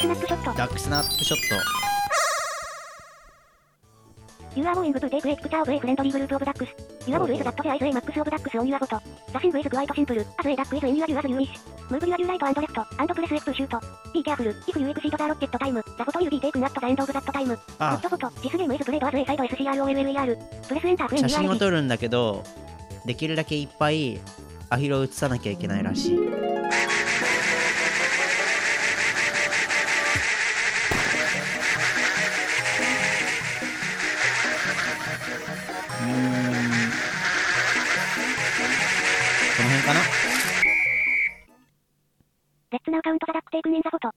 ナップショット。 ダックスナップショット。 You are going to take a picture of a friendly group of ducks. Your goal is that there is a max of ducks on your photo. The thing is quite simple. As a duck is anywhere as you wish. Move your right and left, and press X to shoot. Be careful. If you exceed the rocket time, the photo will be taken at the end of that time. Ah. Good photo. This game is played as a side SCROLLER. Press enter when 写 you 真 are を ready. 撮るんだけど、できるだけいっぱいアヒルを映さなきゃいけないらしい。この辺かな。 Let's now count the duck taken in the photo.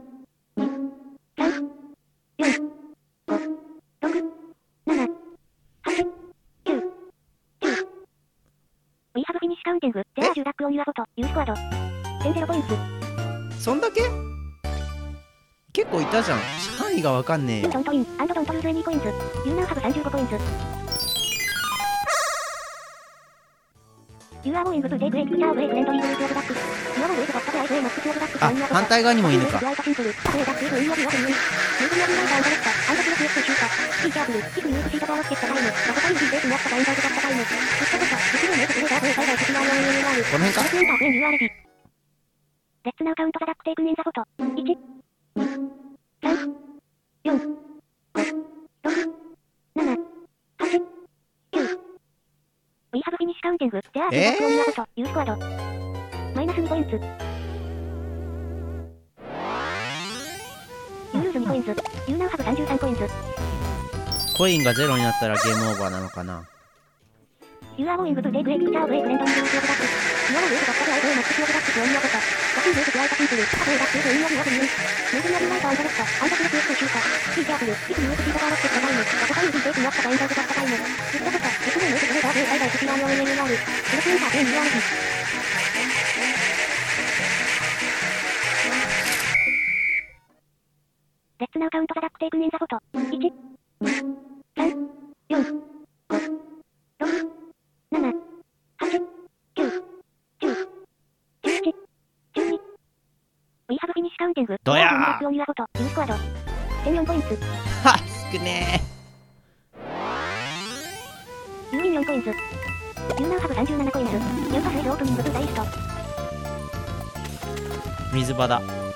1、2、3、4、5、6、7、8、9、10。We have finished counting. There are 10 ducks on your photo. You scored 10 points. そんだけ？結構いたじゃん。範囲がわかんねえ You よ。 don't win and don't lose any coins. You now have 35 points. You are going to take a picture of a friendly group of ducks. Your goal is that there is a max of ducks あ on your photo. 反対側にもいるのか。 Quite simple. As a duck is anywhere as you wish. Move your right and left, and press X to shoot. Be careful. If you exceed the rocket time, the photo will be taken at the end of that time. Good photo. This game is played as a side SCROLLER. この辺か。 Press enter when you are ready. Let's now count the duck taken in the photo. 1、2、3、4、5、6、7、8、9。We have finished counting. There are 10 ducks on your photo. You scored -2 points. You lose 2 points. You now have 33 coins. コインがゼロになったらゲームオーバーなのかな。 You are going to take a picture of a friendly group of ducks. Your goal is that there is a max of ducks on your photo. The thing is quite simple. As a duck is anywhere as you wish. Move your right and left, and press X to shoot. Be careful. If you exceed the rocket time, the photo will be taken at the end of that time. Good photo. This game is played as a side SCROLLER. Press enter when you are ready. Let's now count the duck taken in the photo. 1、2、3、4、5、6、7、8、9、10、11、12。We have finished counting. どやー There are 10 ducks on your photo. You scored 14 points. は少ね You win 4 coins. You now have 37 coins. You pass with opening to dice. え。水場だ。